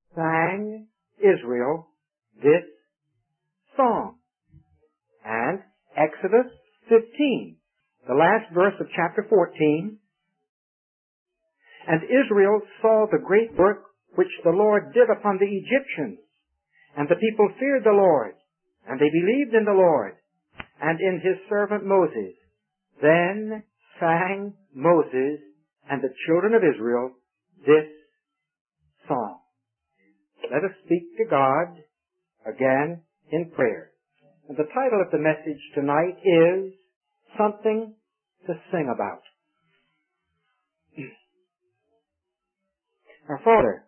sang Israel this song. And Exodus 15, the last verse of chapter 14, and Israel saw the great work which the Lord did upon the Egyptians, and the people feared the Lord, and they believed in the Lord, and in his servant Moses. Then sang Moses and the children of Israel this song. Let us speak to God again in prayer. And the title of the message tonight is Something to Sing About. Our Father,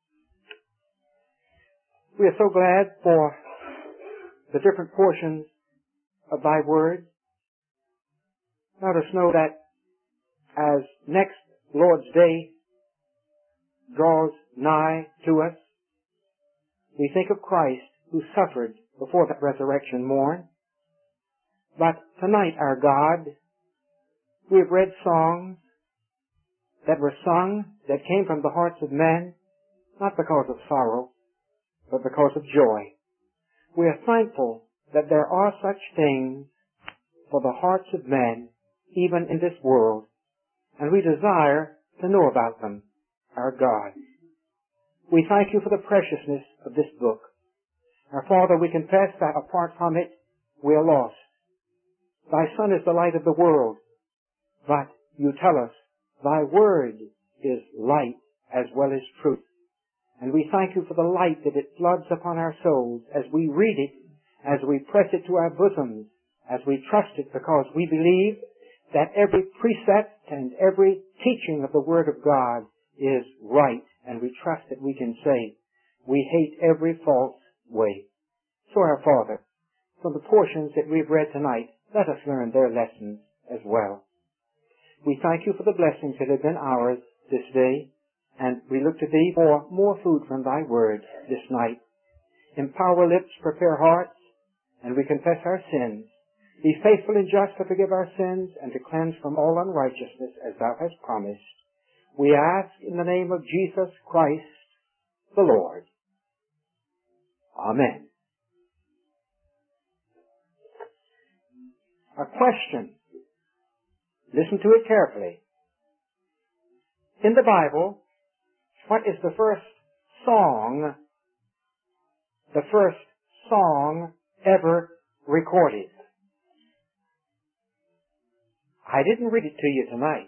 we are so glad for the different portions of Thy Word. Let us know that as next Lord's Day draws nigh to us, we think of Christ who suffered before that resurrection morn. But tonight, our God, we have read songs that were sung that came from the hearts of men, not because of sorrow, but because of joy. We are thankful that there are such things for the hearts of men, even in this world, and we desire to know about them, our God. We thank you for the preciousness of this book. Our Father, we confess that apart from it, we are lost. Thy Son is the light of the world, but you tell us Thy Word is light as well as truth. And we thank you for the light that it floods upon our souls as we read it, as we press it to our bosoms, as we trust it, because we believe that every precept and every teaching of the Word of God is right, and we trust that we can say, we hate every false way. So our Father, from the portions that we've read tonight, let us learn their lessons as well. We thank you for the blessings that have been ours this day, and we look to Thee for more food from Thy Word this night. Empower lips, prepare hearts, and we confess our sins. Be faithful and just to forgive our sins and to cleanse from all unrighteousness as Thou hast promised. We ask in the name of Jesus Christ, the Lord. Amen. A question. Listen to it carefully. In the Bible, what is the first song ever recorded? I didn't read it to you tonight.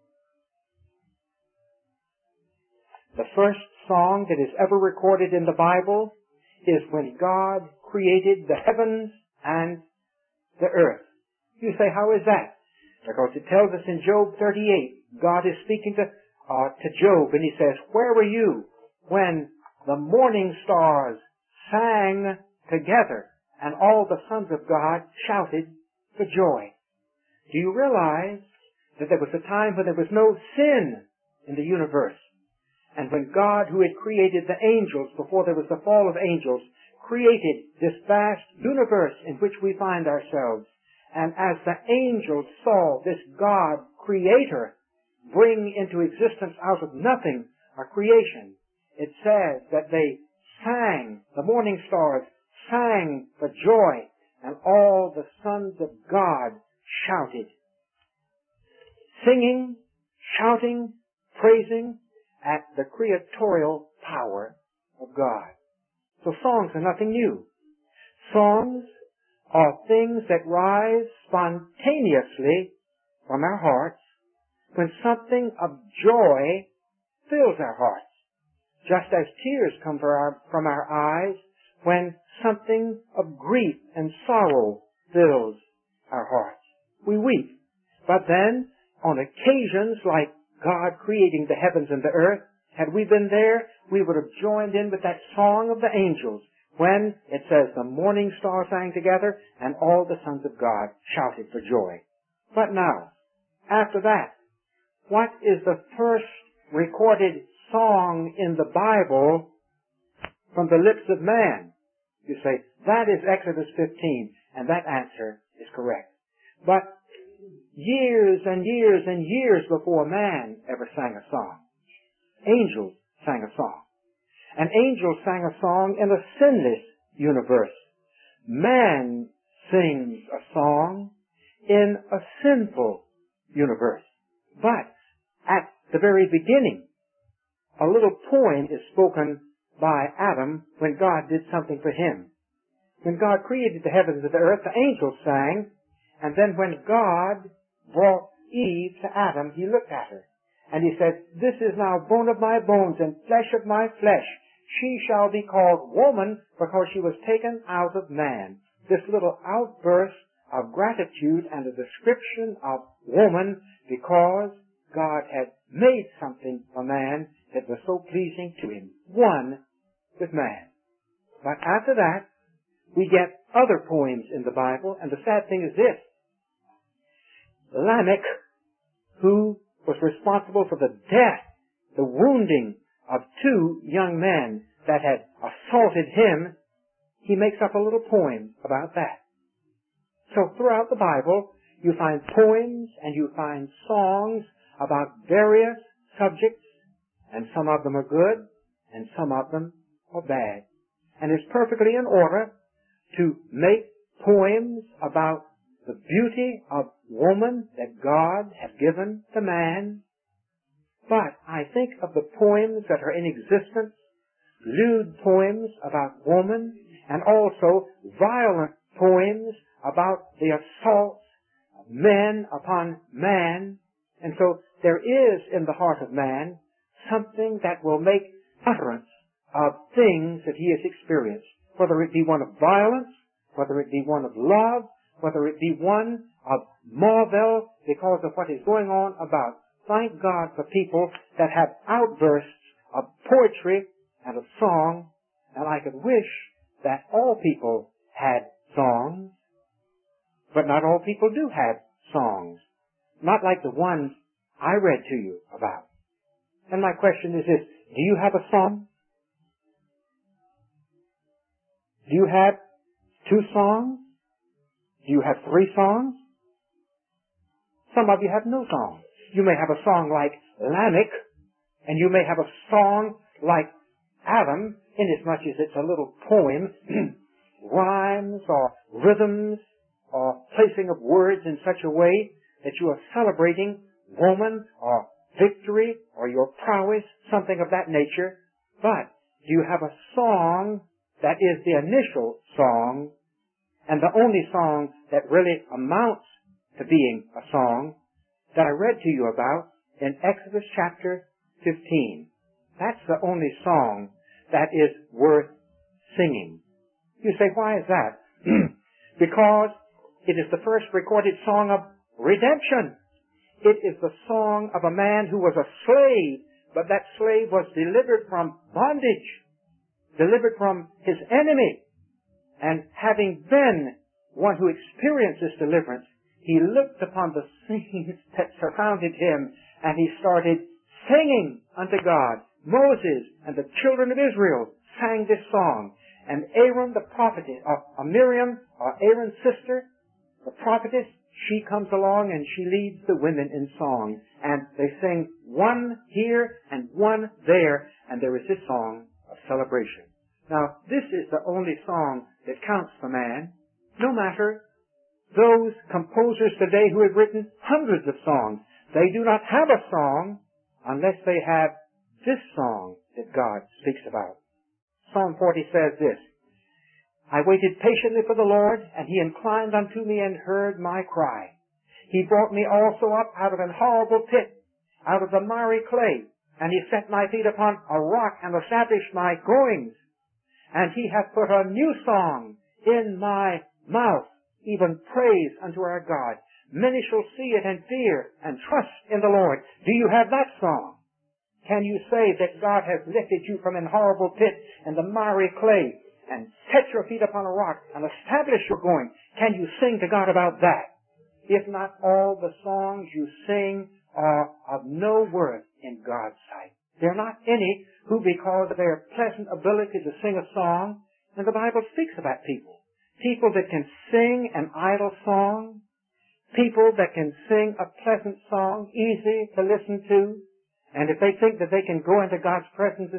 The first song that is ever recorded in the Bible is when God created the heavens and the earth. You say, how is that? Because it tells us in Job 38, God is speaking to Job, and he says, where were you when the morning stars sang together and all the sons of God shouted for joy? Do you realize that there was a time when there was no sin in the universe? And when God, who had created the angels before there was the fall of angels, created this vast universe in which we find ourselves, and as the angels saw this God, Creator, bring into existence out of nothing a creation, it says that they sang, the morning stars sang for joy, and all the sons of God shouted. Singing, shouting, praising at the creatorial power of God. So songs are nothing new. Songs are things that rise spontaneously from our hearts when something of joy fills our hearts, just as tears come from our eyes when something of grief and sorrow fills our hearts. We weep. But then, on occasions like God creating the heavens and the earth, had we been there, we would have joined in with that song of the angels when it says the morning stars sang together and all the sons of God shouted for joy. But now, after that, what is the first recorded song in the Bible from the lips of man? You say, that is Exodus 15, and that answer is correct. But years and years and years before man ever sang a song, angels sang a song. And and angels sang a song in a sinless universe. Man sings a song in a sinful universe. But at the very beginning, a little poem is spoken by Adam when God did something for him. When God created the heavens and the earth, the angels sang, and then when God brought Eve to Adam, he looked at her, and he said, "This is now bone of my bones and flesh of my flesh. She shall be called woman because she was taken out of man." This little outburst of gratitude and a description of woman because God had made something for man that was so pleasing to him. One with man. But after that, we get other poems in the Bible, and the sad thing is this. Lamech, who was responsible for the death, the wounding of two young men that had assaulted him, he makes up a little poem about that. So throughout the Bible, you find poems and you find songs about various subjects, and some of them are good, and some of them are bad. And it's perfectly in order to make poems about the beauty of woman that God has given to man. But I think of the poems that are in existence, lewd poems about woman, and also violent poems about the assaults of men upon man. And so there is in the heart of man something that will make utterance of things that he has experienced, whether it be one of violence, whether it be one of love, whether it be one of marvel because of what is going on about. Thank God for people that have outbursts of poetry and of song, and I could wish that all people had songs, but not all people do have songs. Not like the ones I read to you about. And my question is this, do you have a song? Do you have 2 songs? Do you have 3 songs? Some of you have no song. You may have a song like Lamech, and you may have a song like Adam, inasmuch as it's a little poem, rhymes or rhythms or placing of words in such a way that you are celebrating woman or victory or your prowess, something of that nature. But do you have a song that is the initial song and the only song that really amounts to being a song that I read to you about in Exodus chapter 15? That's the only song that is worth singing. You say, why is that? Because it is the first recorded song of redemption. It is the song of a man who was a slave, but that slave was delivered from bondage, delivered from his enemy. And having been one who experienced this deliverance, he looked upon the scenes that surrounded him, and he started singing unto God. Moses and the children of Israel sang this song. And Aaron, the prophetess, Miriam, Aaron's sister, the prophetess, she comes along and she leads the women in song. And they sing one here and one there, and there is this song of celebration. Now, this is the only song that counts for man. No matter those composers today who have written hundreds of songs, they do not have a song unless they have this song that God speaks about. Psalm 40 says this, I waited patiently for the Lord, and he inclined unto me and heard my cry. He brought me also up out of an horrible pit, out of the miry clay, and he set my feet upon a rock and established my goings. And he hath put a new song in my mouth, even praise unto our God. Many shall see it and fear and trust in the Lord. Do you have that song? Can you say that God has lifted you from an horrible pit and the miry clay and set your feet upon a rock and established your going? Can you sing to God about that? If not, all the songs you sing are of no worth in God's sight. There are not any who, because of their pleasant ability to sing a song, and the Bible speaks about people that can sing an idle song, people that can sing a pleasant song, easy to listen to, and if they think that they can go into God's presence and say,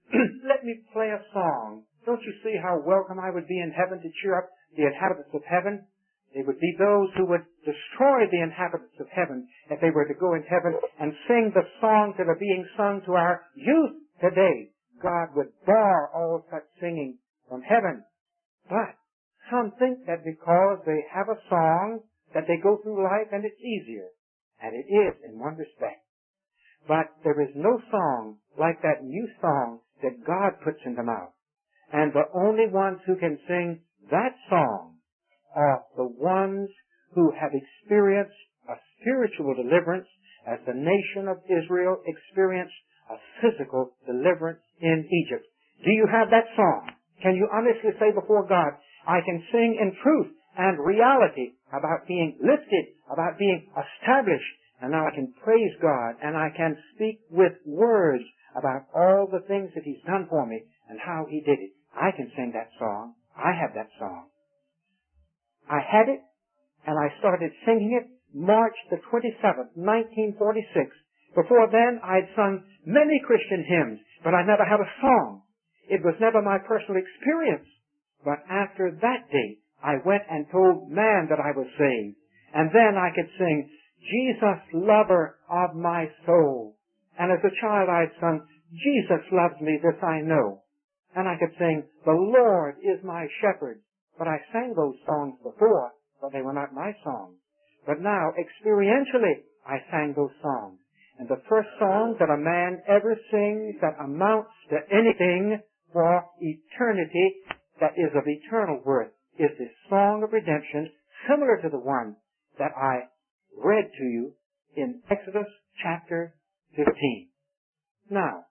let me play a song. Don't you see how welcome I would be in heaven to cheer up the inhabitants of heaven? They would be those who would destroy the inhabitants of heaven if they were to go in heaven and sing the songs that are being sung to our youth today. God would bar all such singing from heaven. But some think that because they have a song that they go through life and it's easier. And it is in one respect. But there is no song like that new song that God puts in the mouth. And the only ones who can sing that song are the ones who have experienced a spiritual deliverance as the nation of Israel experienced a physical deliverance in Egypt. Do you have that song? Can you honestly say before God, I can sing in truth and reality about being lifted, about being established, and now I can praise God and I can speak with words about all the things that He's done for me and how He did it. I can sing that song. I have that song. I had it, and I started singing it March the 27th, 1946. Before then, I'd sung many Christian hymns, but I never had a song. It was never my personal experience. But after that date, I went and told man that I was saved. And then I could sing, Jesus, lover of my soul. And as a child, I'd sung, Jesus loves me, this I know. And I could sing, the Lord is my shepherd. But I sang those songs before, but they were not my songs. But now, experientially, I sang those songs. And the first song that a man ever sings that amounts to anything for eternity that is of eternal worth is this song of redemption, similar to the one that I read to you in Exodus chapter 15. Now,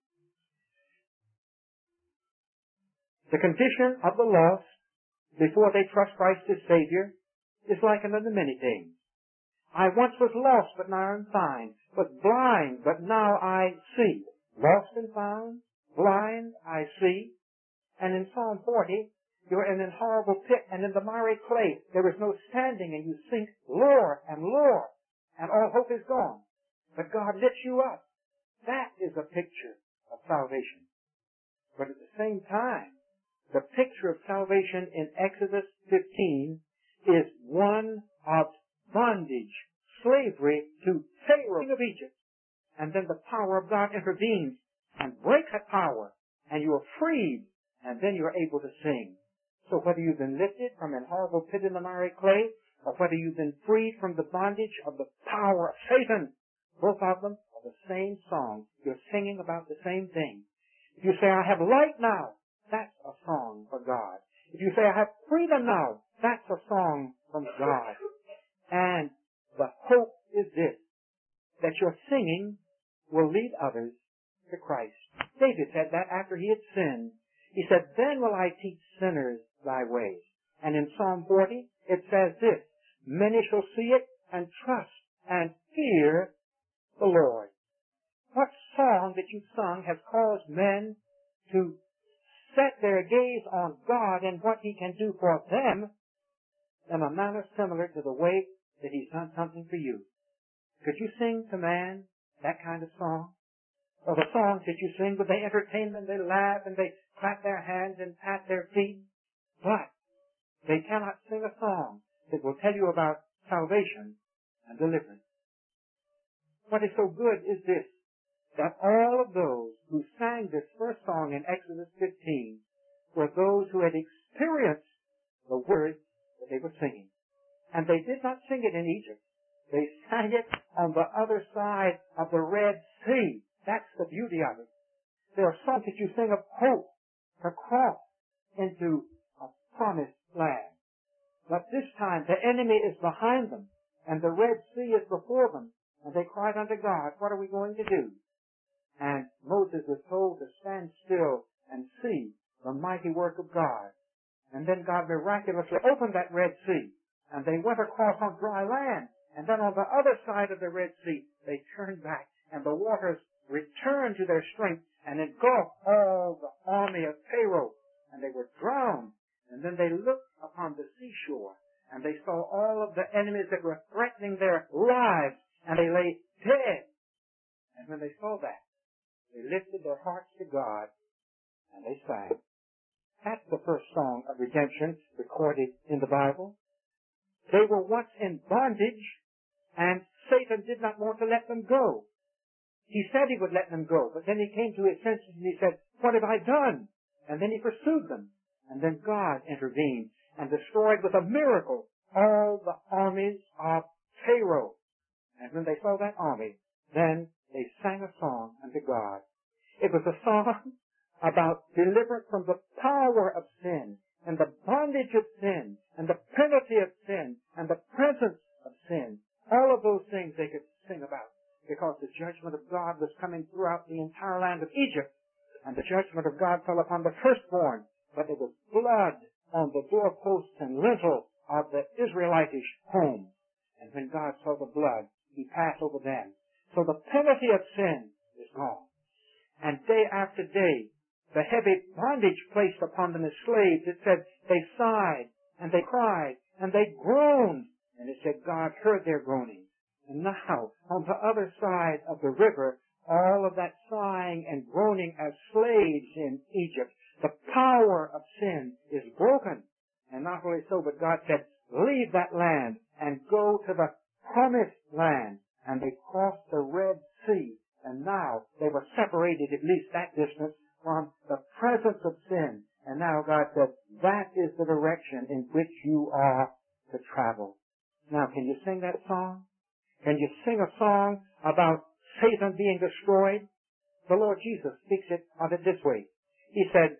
the condition of the lost before they trust Christ as Savior is likened unto many things. I once was lost, but now I'm found. Was blind, but now I see. Lost and found, blind, I see. And in Psalm 40, you're in an horrible pit, and in the miry clay, there is no standing, and you sink lower and lower, and all hope is gone. But God lifts you up. That is a picture of salvation. But at the same time, the picture of salvation in Exodus 15 is one of bondage, slavery to Pharaoh, king of Egypt. And then the power of God intervenes and breaks that power, and you are freed, and then you are able to sing. So whether you've been lifted from an horrible pit in the miry clay, or whether you've been freed from the bondage of the power of Satan, both of them are the same song. You're singing about the same thing. If you say, I have light now, that's a song for God. If you say, I have freedom now, that's a song from God. And the hope is this, that your singing will lead others to Christ. David said that after he had sinned. He said, then will I teach sinners thy ways. And in Psalm 40, it says this, many shall see it and trust and fear the Lord. What song that you sung has caused men to set their gaze on God and what He can do for them in a manner similar to the way that He's done something for you? Could you sing to man that kind of song? Or the songs that you sing, would they entertain them, they laugh, and they clap their hands and pat their feet? But they cannot sing a song that will tell you about salvation and deliverance. What is so good is this, that all of those who sang this first song in Exodus 15 were those who had experienced the words that they were singing. And they did not sing it in Egypt. They sang it on the other side of the Red Sea. That's the beauty of it. There are songs that you sing of hope to cross into a promised land. But this time the enemy is behind them and the Red Sea is before them. And they cried unto God, what are we going to do? And Moses was told to stand still and see the mighty work of God. And then God miraculously opened that Red Sea. And they went across on dry land. And then on the other side of the Red Sea, they turned back. And the waters returned to their strength and engulfed all the army of Pharaoh. And they were drowned. And then they looked upon the seashore. And they saw all of the enemies that were threatening their lives. And they lay dead. And when they saw that, they lifted their hearts to God sang. That's the first song of redemption recorded in the Bible. They were once in bondage, and Satan did not want to let them go. He said he would let them go, but then he came to his senses and he said, "What have I done?" And then he pursued them. And then God intervened and destroyed with a miracle all the armies of Pharaoh. And when they saw that army, then they sang a song unto God. It was a song about deliverance from the power of sin and the bondage of sin and the penalty of sin and the presence of sin. All of those things they could sing about because the judgment of God was coming throughout the entire land of Egypt, and the judgment of God fell upon the firstborn, but there was blood on the doorposts and lintel of the Israelitish home. And when God saw the blood, he passed over them. So the penalty of sin is gone. And day after day, the heavy bondage placed upon them as slaves, it said they sighed and they cried and they groaned. And it said God heard their groaning. And now, on the other side of the river, all of that sighing and groaning as slaves in Egypt, the power of sin is broken. And not only so, but God said, leave that land and go to the promised land. And they crossed the Red Sea. And now they were separated at least that distance from the presence of sin. And now God said, that is the direction in which you are to travel. Now, can you sing that song? Can you sing a song about Satan being destroyed? The Lord Jesus speaks of it this way. He said,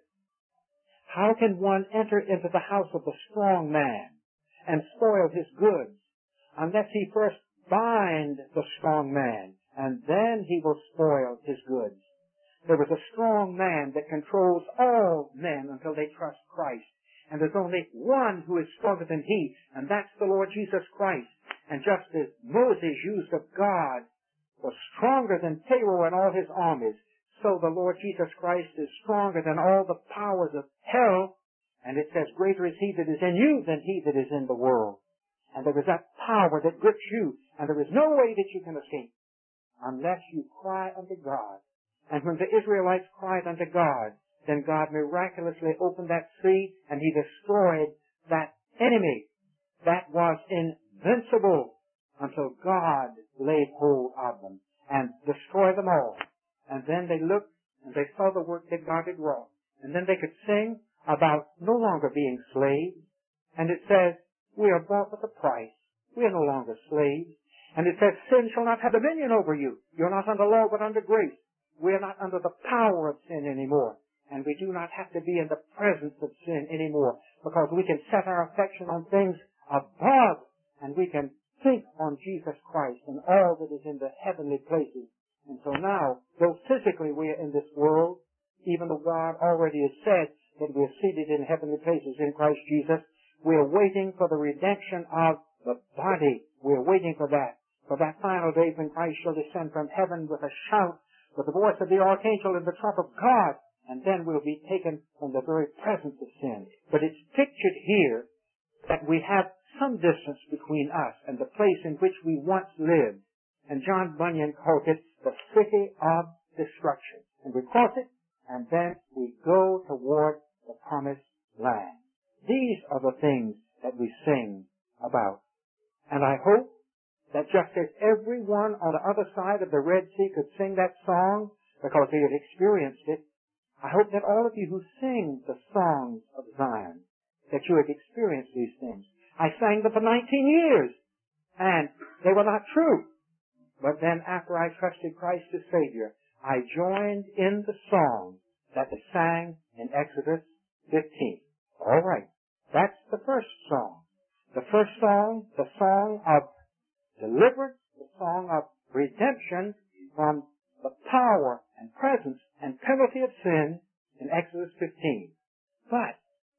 how can one enter into the house of the strong man and spoil his goods unless he first bind the strong man, and then he will spoil his goods? There was a strong man that controls all men until they trust Christ. And there's only one who is stronger than he, and that's the Lord Jesus Christ. And just as Moses used of God was stronger than Pharaoh and all his armies, so the Lord Jesus Christ is stronger than all the powers of hell. And it says, greater is he that is in you than he that is in the world. And there is that power that grips you, and there is no way that you can escape unless you cry unto God. And when the Israelites cried unto God, then God miraculously opened that sea, and he destroyed that enemy that was invincible until God laid hold of them and destroyed them all. And then they looked and they saw the work that God had wrought. And then they could sing about no longer being slaves. And it says, we are bought with a price. We are no longer slaves. And it says, sin shall not have dominion over you. You're not under law but under grace. We are not under the power of sin anymore. And we do not have to be in the presence of sin anymore, because we can set our affection on things above, and we can think on Jesus Christ and all that is in the heavenly places. And so now, though physically we are in this world, even though God already has said that we are seated in heavenly places in Christ Jesus, we are waiting for the redemption of the body. We are waiting for that final day when Christ shall descend from heaven with a shout, with the voice of the archangel and the trump of God. And then we'll be taken from the very presence of sin. But it's pictured here that we have some distance between us and the place in which we once lived. And John Bunyan called it the city of destruction. And we cross it, and then we go toward the promised land. These are the things that we sing about. And I hope that just as everyone on the other side of the Red Sea could sing that song because they had experienced it, I hope that all of you who sing the songs of Zion, that you have experienced these things. I sang them for 19 years, and they were not true. But then after I trusted Christ as Savior, I joined in the song that was sang in Exodus 15. All right, that's the first song. The first song, the song of deliverance, the song of redemption from the power and presence and penalty of sin in Exodus 15. But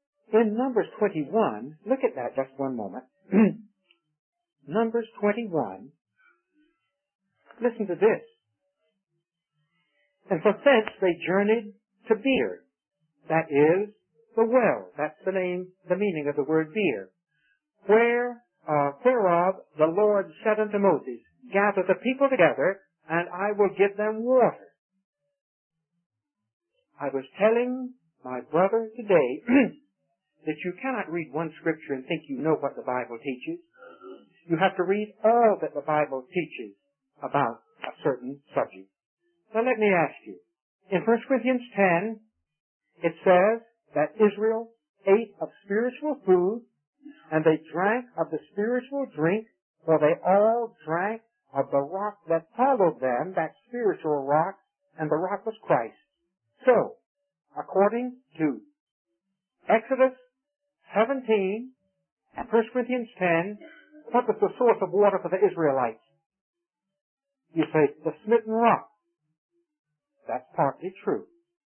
in Numbers 21, look at that just one moment. Numbers 21, listen to this. And from thence they journeyed to Beer. That is the well. That's the name, the meaning of the word Beer. Whereof the Lord said unto Moses, gather the people together, and I will give them water. I was telling my brother, today, that you cannot read one scripture and think you know what the Bible teaches. You have to read all that the Bible teaches about a certain subject. Now let me ask you, in 1 Corinthians 10, it says that Israel ate of spiritual food, and they drank of the spiritual drink, for they all drank of the rock that followed them, that spiritual rock, and the rock was Christ. So, according to Exodus 17 and 1 Corinthians 10, what was the source of water for the Israelites? You say, the smitten rock. That's partly true.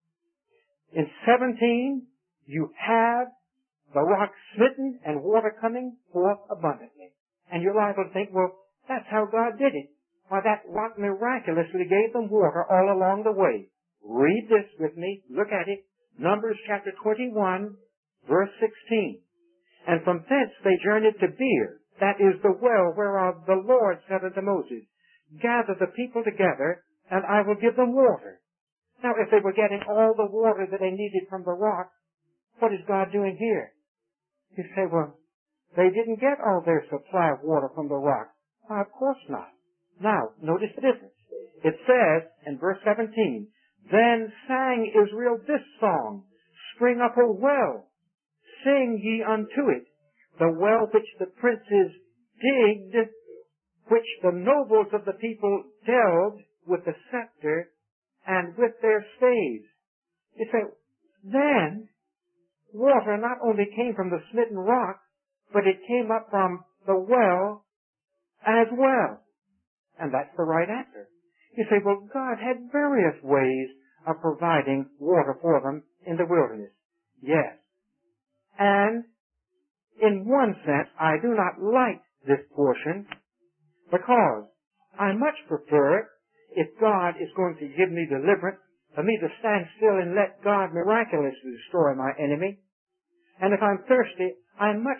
In 17, you have the rock smitten and water coming forth abundantly. And you're liable to think, well, that's how God did it. Why, that rock miraculously gave them water all along the way. Read this with me. Look at it. Numbers chapter 21, verse 16. And from thence they journeyed to Beer, that is the well whereof the Lord said unto Moses, gather the people together, and I will give them water. Now, if they were getting all the water that they needed from the rock, what is God doing here? You say, well, they didn't get all their supply of water from the rock. Well, of course not. Now, notice the difference. It says in verse 17, then sang Israel this song, spring up a well, sing ye unto it, the well which the princes digged, which the nobles of the people delved with the scepter and with their staves. You say, then water not only came from the smitten rock, but it came up from the well as well. And that's the right answer. You say, well, God had various ways of providing water for them in the wilderness. Yes. And in one sense, I do not like this portion because I much prefer, if God is going to give me deliverance, for me to stand still and let God miraculously destroy my enemy. And if I'm thirsty, I much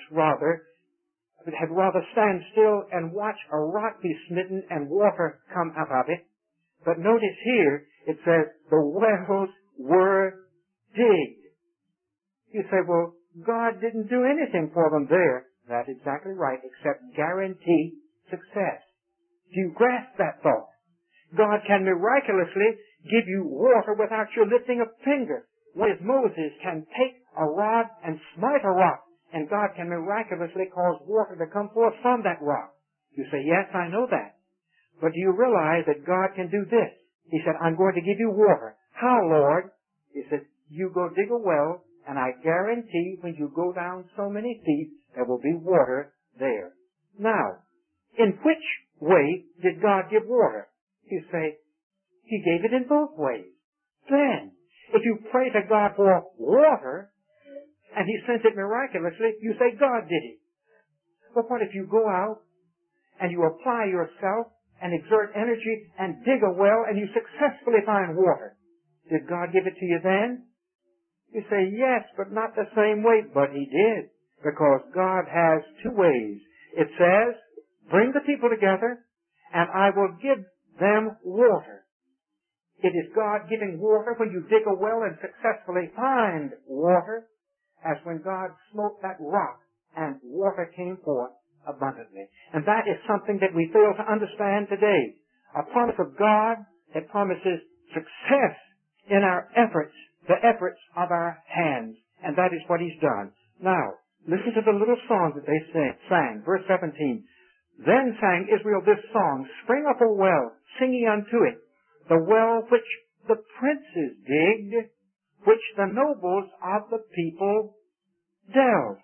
had rather stand still and watch a rock be smitten and water come out of it. But notice here, it says, the wells were digged. You say, well, God didn't do anything for them there. That's exactly right, except guarantee success. Do you grasp that thought? God can miraculously give you water without your lifting a finger. Whereas Moses can take a rod and smite a rock, and God can miraculously cause water to come forth from that rock. You say, yes, I know that. But do you realize that God can do this? He said, I'm going to give you water. How, Lord? He said, you go dig a well, and I guarantee when you go down so many feet, there will be water there. Now, in which way did God give water? You say, He gave it in both ways. Then, if you pray to God for water, and He sends it miraculously, you say God did it. But what if you go out, and you apply yourself, and exert energy, and dig a well, and you successfully find water? Did God give it to you then? You say, yes, but not the same way. But He did, because God has two ways. It says, bring the people together, and I will give them water. It is God giving water when you dig a well and successfully find water, as when God smote that rock and water came forth abundantly. And that is something that we fail to understand today. A promise of God that promises success in our efforts, the efforts of our hands. And that is what He's done. Now, listen to the little song that they sang. Verse 17. Then sang Israel this song, spring up a well, sing ye unto it, the well which the princes digged, which the nobles of the people delved.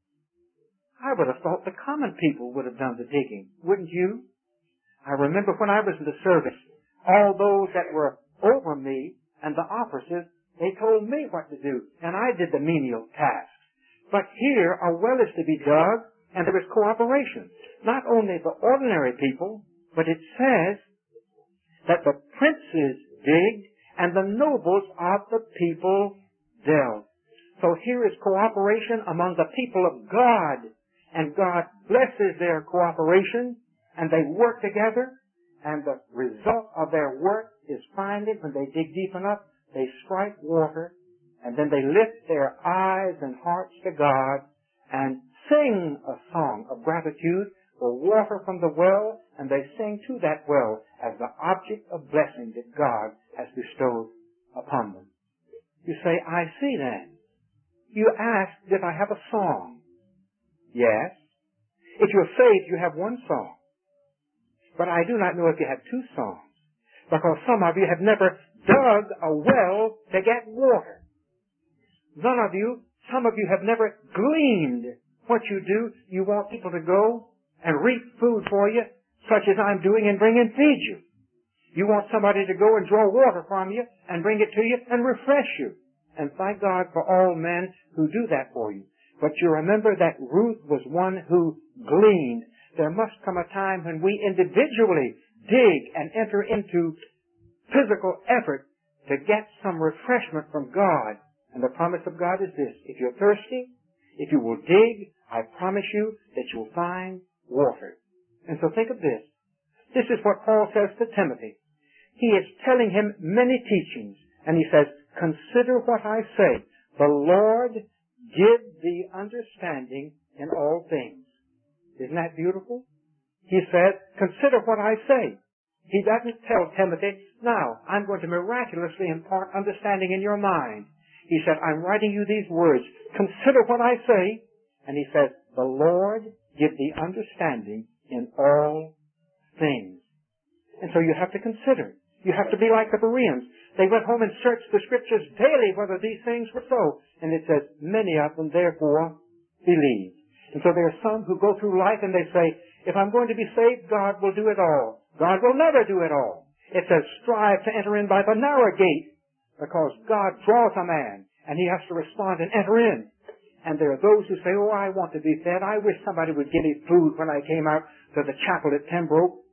I would have thought the common people would have done the digging, wouldn't you? I remember when I was in the service, all those that were over me and the officers, they told me what to do, and I did the menial tasks. But here a well is to be dug, and there is cooperation. Not only the ordinary people, but it says that the princes digged and the nobles of the people delved. So here is cooperation among the people of God, and God blesses their cooperation, and they work together, and the result of their work is finally, when they dig deep enough, they strike water, And then they lift their eyes and hearts to God and sing a song of gratitude for water from the well, and they sing to that well as the object of blessing that God has bestowed upon them. You say, I see that. You ask, did I have a song? Yes. If you're saved, you have one song. But I do not know if you have two songs, because some of you have never dug a well to get water. Some of you have never gleaned what you do. You want people to go and reap food for you, such as I'm doing, and bring and feed you. You want somebody to go and draw water from you and bring it to you and refresh you. And thank God for all men who do that for you. But you remember that Ruth was one who gleaned. There must come a time when we individually dig and enter into physical effort to get some refreshment from God. And the promise of God is this: if you're thirsty, if you will dig, I promise you that you'll find water. And so think of this. This is what Paul says to Timothy. He is telling him many teachings, and he says, consider what I say. The Lord give thee understanding in all things. Isn't that beautiful? He said, consider what I say. He doesn't tell Timothy, now, I'm going to miraculously impart understanding in your mind. He said, I'm writing you these words. Consider what I say. And he says, the Lord give thee understanding in all things. And so you have to consider. You have to be like the Bereans. They went home and searched the Scriptures daily whether these things were so. And it says, many of them therefore believed. And so there are some who go through life and they say, if I'm going to be saved, God will do it all. God will never do it all. It says, strive to enter in by the narrow gate, because God draws a man and he has to respond and enter in. And there are those who say, oh, I want to be fed. I wish somebody would give me food when I came out to the chapel at Pembroke.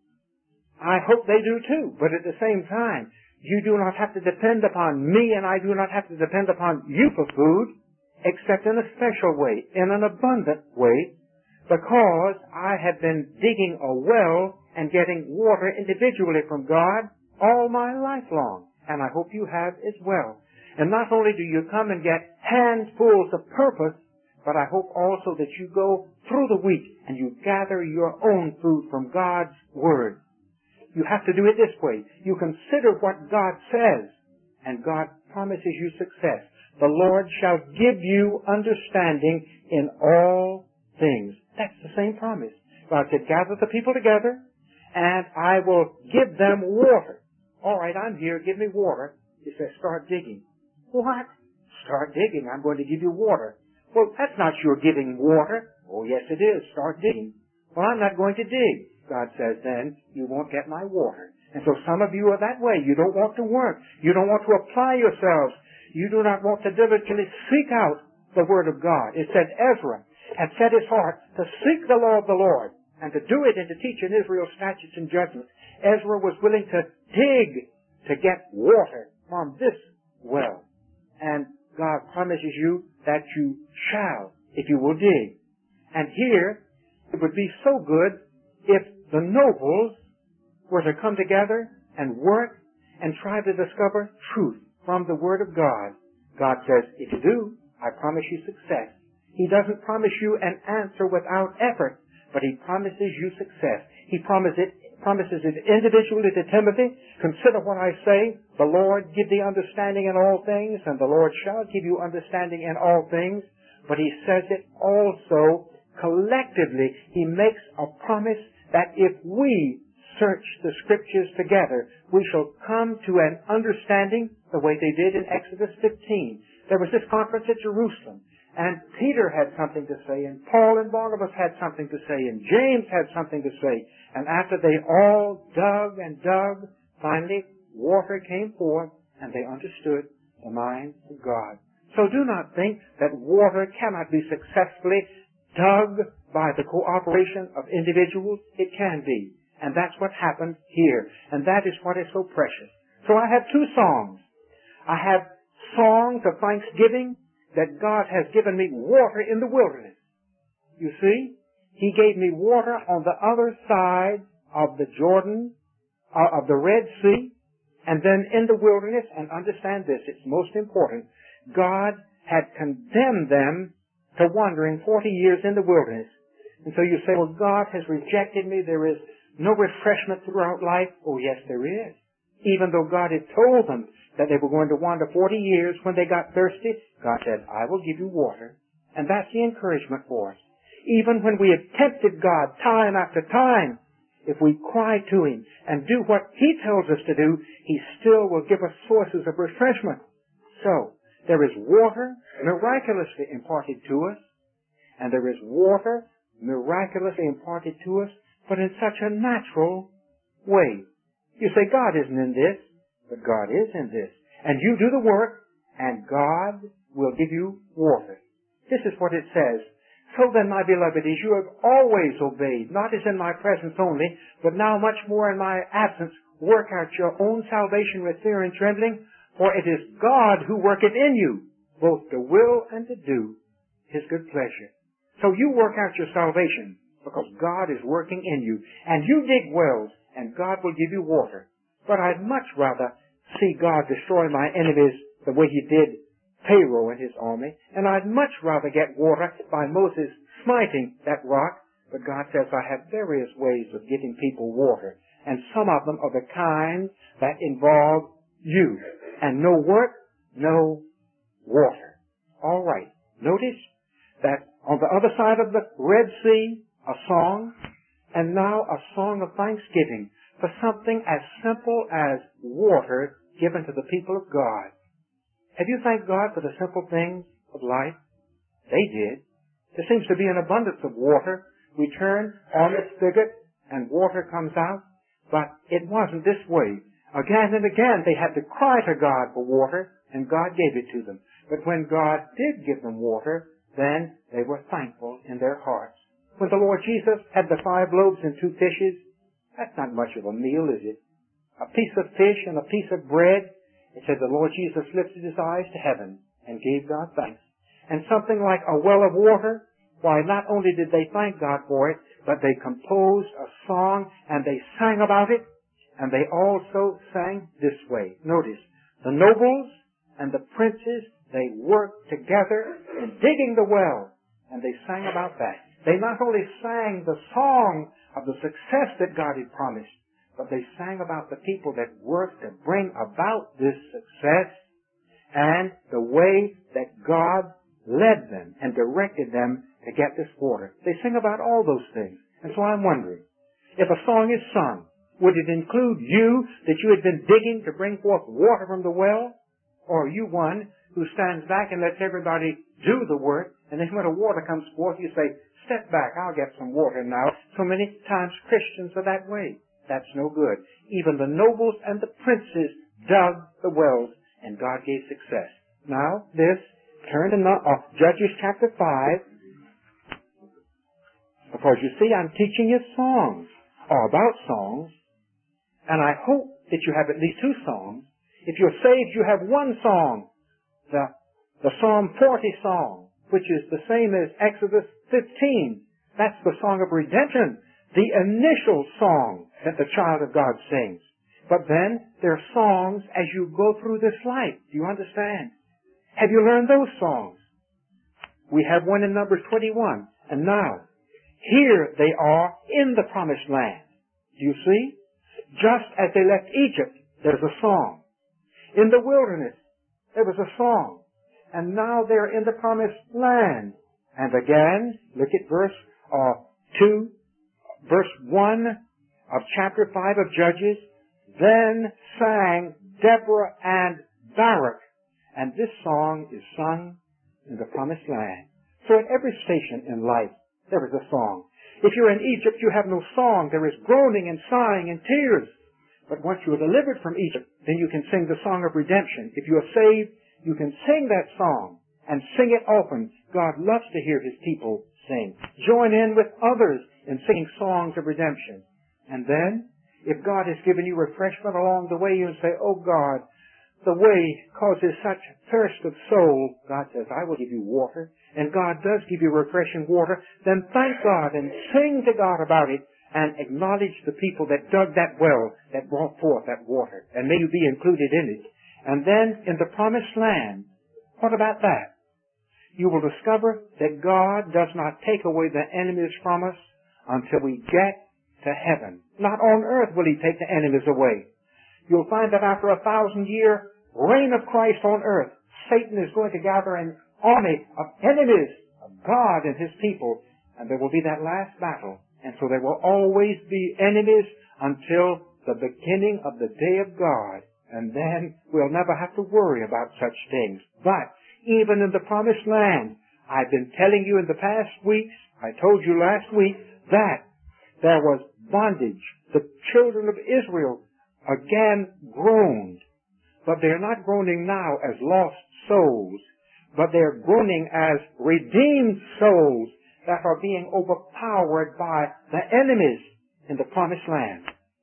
I hope they do too. But at the same time, you do not have to depend upon me, and I do not have to depend upon you for food, except in a special way, in an abundant way, because I have been digging a well and getting water individually from God all my life long. And I hope you have as well. And not only do you come and get handfuls of purpose, but I hope also that you go through the week and you gather your own food from God's Word. You have to do it this way. You consider what God says, and God promises you success. The Lord shall give you understanding in all things. That's the same promise. God said, gather the people together, and I will give them water. All right, I'm here. Give me water. He says, start digging. What? Start digging. I'm going to give you water. Well, that's not your giving water. Oh, yes, it is. Start digging. Well, I'm not going to dig. God says, then you won't get my water. And so some of you are that way. You don't want to work. You don't want to apply yourselves. You do not want to diligently seek out the Word of God. It said Ezra had set his heart to seek the law of the Lord and to do it and to teach in Israel statutes and judgments. Ezra was willing to dig to get water from this well. And God promises you that you shall, if you will dig. And here, it would be so good if the nobles were to come together and work and try to discover truth from the Word of God. God says, if you do, I promise you success. He doesn't promise you an answer without effort, but He promises you success. He promises it individually to Timothy. Consider what I say. The Lord give thee understanding in all things, and the Lord shall give you understanding in all things. But He says it also collectively. He makes a promise that if we search the Scriptures together, we shall come to an understanding the way they did in Exodus 15. There was this conference at Jerusalem, and Peter had something to say, and Paul and Barnabas had something to say, and James had something to say. And after they all dug and dug, finally water came forth, and they understood the mind of God. So do not think that water cannot be successfully dug by the cooperation of individuals. It can be. And that's what happened here. And that is what is so precious. So I have two songs. I have songs of thanksgiving that God has given me water in the wilderness. You see, He gave me water on the other side of the Jordan, of the Red Sea, and then in the wilderness. And understand this, it's most important. God had condemned them to wandering 40 years in the wilderness. And so you say, well, God has rejected me. There is no refreshment throughout life. Oh, yes, there is. Even though God had told them that they were going to wander 40 years, when they got thirsty, God said, I will give you water. And that's the encouragement for us. Even when we have tempted God time after time, if we cry to Him and do what He tells us to do, He still will give us sources of refreshment. So, there is water miraculously imparted to us, and there is water miraculously imparted to us, but in such a natural way. You say, God isn't in this, but God is in this. And you do the work, and God will give you water. This is what it says. So then, my beloved, as you have always obeyed, not as in my presence only, but now much more in my absence, work out your own salvation with fear and trembling, for it is God who worketh in you, both to will and to do His good pleasure. So you work out your salvation, because God is working in you. And you dig wells, and God will give you water. But I'd much rather see God destroy my enemies the way He did Pharaoh and his army, and I'd much rather get water by Moses smiting that rock. But God says, I have various ways of giving people water, and some of them are the kind that involve you. And no work, no water. All right. Notice that on the other side of the Red Sea, a song, and now a song of thanksgiving for something as simple as water given to the people of God. Have you thanked God for the simple things of life? They did. There seems to be an abundance of water. We turn on the spigot and water comes out. But it wasn't this way. Again and again they had to cry to God for water, and God gave it to them. But when God did give them water, then they were thankful in their hearts. When the Lord Jesus had the 5 loaves and 2 fishes, that's not much of a meal, is it? A piece of fish and a piece of bread. It said the Lord Jesus lifted His eyes to heaven and gave God thanks. And something like a well of water, why, not only did they thank God for it, but they composed a song and they sang about it, and they also sang this way. Notice, the nobles and the princes, they worked together in digging the well, and they sang about that. They not only sang the song of the success that God had promised, but they sang about the people that worked to bring about this success and the way that God led them and directed them to get this water. They sing about all those things. And so I'm wondering, if a song is sung, would it include you, that you had been digging to bring forth water from the well? Or are you one who stands back and lets everybody do the work, and then when the water comes forth, you say, step back, I'll get some water now. So many times Christians are that way. That's no good. Even the nobles and the princes dug the wells, and God gave success. Now, turn to Judges chapter 5, because you see, I'm teaching you songs, or about songs, and I hope that you have at least 2 songs. If you're saved, you have 1 song, the Psalm 40 song, which is the same as Exodus 15. That's the song of redemption, the initial song that the child of God sings. But then there are songs as you go through this life. Do you understand? Have you learned those songs? We have one in Numbers 21. And now, here they are in the promised land. Do you see? Just as they left Egypt, there's a song. In the wilderness, there was a song. And now they're in the promised land. And again, look at verse 1 of chapter 5 of Judges. Then sang Deborah and Barak. And this song is sung in the promised land. So at every station in life, there is a song. If you're in Egypt, you have no song. There is groaning and sighing and tears. But once you are delivered from Egypt, then you can sing the song of redemption. If you are saved, you can sing that song and sing it often. God loves to hear His people sing. Join in with others in singing songs of redemption. And then, if God has given you refreshment along the way, you say, oh God, the way causes such thirst of soul. God says, I will give you water. And God does give you refreshing water. Then thank God and sing to God about it and acknowledge the people that dug that well that brought forth that water. And may you be included in it. And then in the promised land, What about that? You will discover that God does not take away the enemies from us until we get to heaven. Not on earth will He take the enemies away. You'll find that after 1,000-year reign of Christ on earth, Satan is going to gather an army of enemies of God and His people, and there will be that last battle. And so there will always be enemies until the beginning of the day of God, and then we'll never have to worry about such things. But even in the promised land, I've been telling you in the past weeks, I told you last week, that there was bondage. The children of Israel again groaned. But they're not groaning now as lost souls, but they're groaning as redeemed souls that are being overpowered by the enemies in the promised land.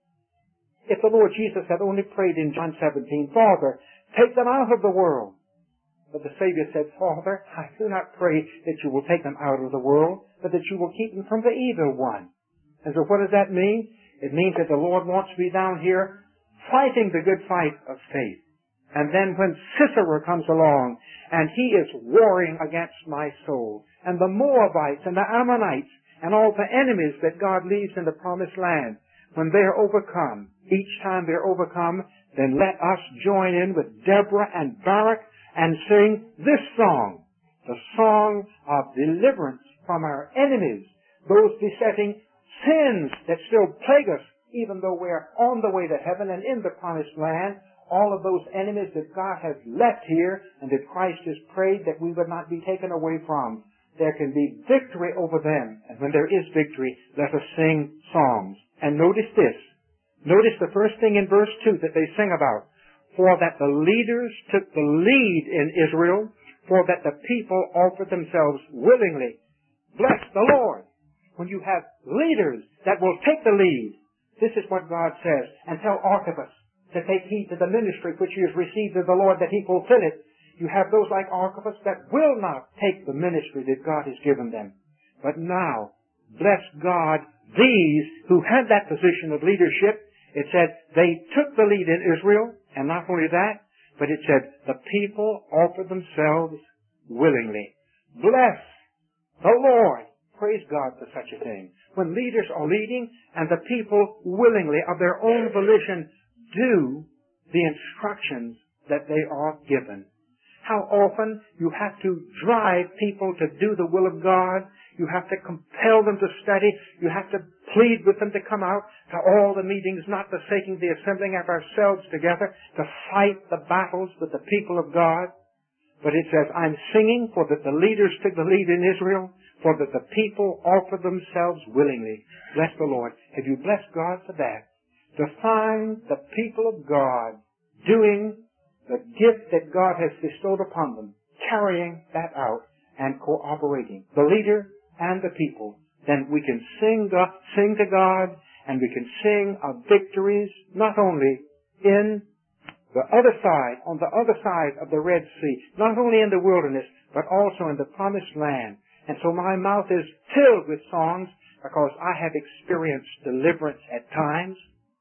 If the Lord Jesus had only prayed in John 17, Father, take them out of the world. But the Savior said, Father, I do not pray that you will take them out of the world, but that you will keep them from the evil one. And so what does that mean? It means that the Lord wants to be down here fighting the good fight of faith. And then when Sisera comes along, and he is warring against my soul, and the Moabites and the Ammonites, and all the enemies that God leaves in the promised land, when they are overcome, each time they're overcome, then let us join in with Deborah and Barak and sing this song, the song of deliverance from our enemies, those besetting sins that still plague us, even though we're on the way to heaven and in the promised land. All of those enemies that God has left here and that Christ has prayed that we would not be taken away from. There can be victory over them. And when there is victory, let us sing songs. And notice this. Notice the first thing in verse 2 that they sing about. For that the leaders took the lead in Israel, for that the people offered themselves willingly. Bless the Lord. When you have leaders that will take the lead, this is what God says. And tell Archippus to take heed to the ministry which he has received of the Lord, that he fulfill it. You have those like Archippus that will not take the ministry that God has given them. But now, bless God, these who had that position of leadership, it said they took the lead in Israel, and not only that, but it said the people offered themselves willingly. Bless the Lord. Praise God for such a thing. When leaders are leading and the people willingly, of their own volition, do the instructions that they are given. How often you have to drive people to do the will of God. You have to compel them to study. You have to plead with them to come out to all the meetings, not forsaking the assembling of ourselves together to fight the battles with the people of God. But it says, I'm singing for that the leaders took the lead in Israel, for that the people offered themselves willingly. Bless the Lord. Have you blessed God for that? To find the people of God doing the gift that God has bestowed upon them, carrying that out and cooperating, the leader and the people, then we can sing to God, and we can sing of victories not only in the other side, on the other side of the Red Sea, not only in the wilderness, but also in the promised land. And so my mouth is filled with songs because I have experienced deliverance at times.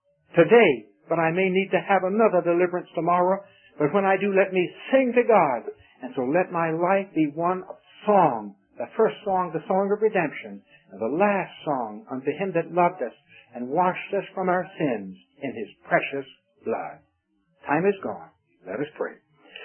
Today, but I may need to have another deliverance tomorrow. But when I do, let me sing to God. And so let my life be one of song. The first song, the song of redemption. And the last song, unto Him that loved us and washed us from our sins in His precious blood. Time is gone. Let us pray.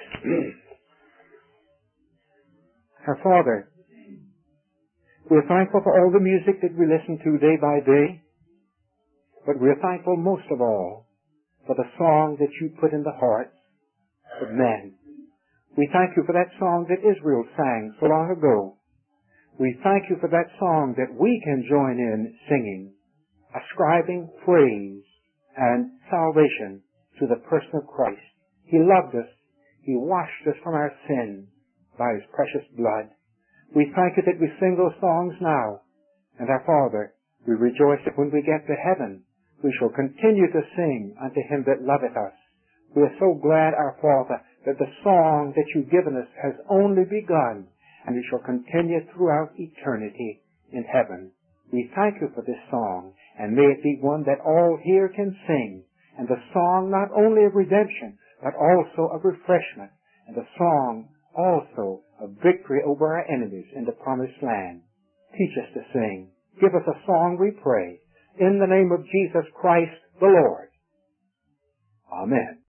Our Father, we're thankful for all the music that we listen to day by day. But we're thankful most of all for the song that you put in the hearts of men. We thank you for that song that Israel sang so long ago. We thank you for that song that we can join in singing, ascribing praise and salvation to the person of Christ. He loved us. He washed us from our sins by His precious blood. We thank you that we sing those songs now. And our Father, we rejoice that when we get to heaven, we shall continue to sing unto Him that loveth us. We are so glad, our Father, that the song that you've given us has only begun, and we shall continue throughout eternity in heaven. We thank you for this song, and may it be one that all here can sing, and the song not only of redemption, but also of refreshment, and the song also of victory over our enemies in the promised land. Teach us to sing. Give us a song, we pray, in the name of Jesus Christ the Lord. Amen.